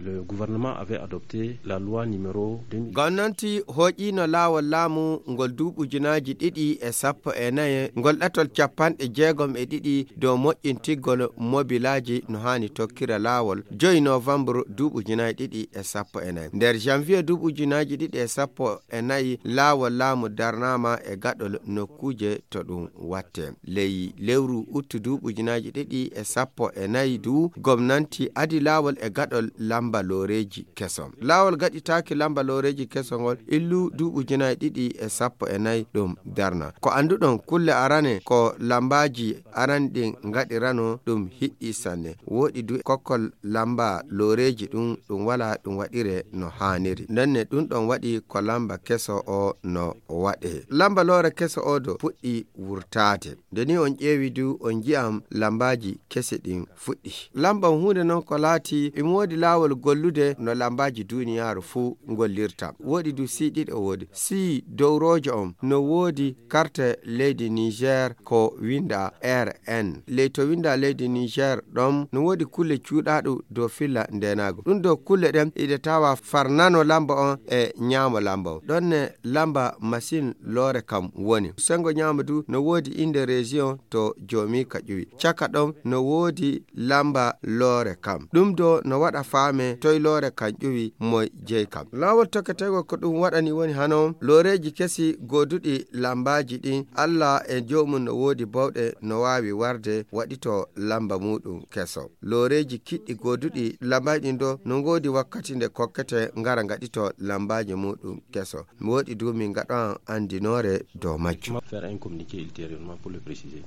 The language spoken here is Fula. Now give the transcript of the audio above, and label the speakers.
Speaker 1: le gouvernement avait adopté la loi numéro 2000.
Speaker 2: Gonnanti hoƴino laawol laamu ngol duuɓi ujunaji ɗiɗi e sappo e nayi ngol ɗatol capanɗe jeegom e ɗiɗi dow moƴƴintigol mobilaji no hani tokkira laawol 5 novembre duuɓi ujunaji ɗiɗi e sappo e nayi. Nder janvier duuɓi ujunaji ɗiɗi e sappo e nayi laawol laamu darnama e gaɗol nokkuje to ɗum watte. Lewru uttu duuɓi ujunaji ɗiɗi e sappo e nayi du gomnanti adi laawol e gaɗol lamba loreji kesom. Laawol gaɗitaki lamba loreji kesongol illu duuɓi ujunaji ɗiɗi e sappo e nayi ɗum darna. Ko anduɗon kulle arane ko lambaji aranɗin gaɗirano ɗum hiɗɗi sanne. Woɗi du kokkol lamba loreji ɗum wala ɗum waɗire no haniri. Nonne ɗum ɗon waɗi ko lamba keso o no waɗe. Lamba lore keso o do fuɗɗi wurtade. Deni on ƴeewi du on ji'am lambaji kese ɗin fuɗɗi. Lamba hunde non ko laati e wodi laawol gollude no lambaji duniyaru fu gollirta. Wodi du si ɗiɗi wodi. Si dowrojo on no wodi carte leydi Niger ko winda RN. Leyto winda leydi Niger ɗom no wodi kulle cuuɗaɗo do filla ndenago. Ɗum do kulle ɗen ide tawa farnano lamba on e nyamo lamba on. Ɗonne lamba machine lore kam woni. Sengo nyamo du no wodi inde region to jomi ka ƴuwi. Caka ɗom no wodi lamba lore kam. Ɗum do no waɗa faame toy lore kan ƴuwi mo jey kam. Lawol tokketego ko ɗum waɗani woni hanon loreji kesi goduɗi lambaji ɗin Allah e jomum no wodi bawɗe no wawi warde waɗi to lamba muɗum keso. Loreji kiɗɗi goduɗi lambaji ɗin do no godi wakkati nde kokkete ngara gaɗi to lambaji muɗum keso. Woɗi du min gaɗa andinore do majjum.
Speaker 1: Faire un communiqué ultérieurement pour le préciser.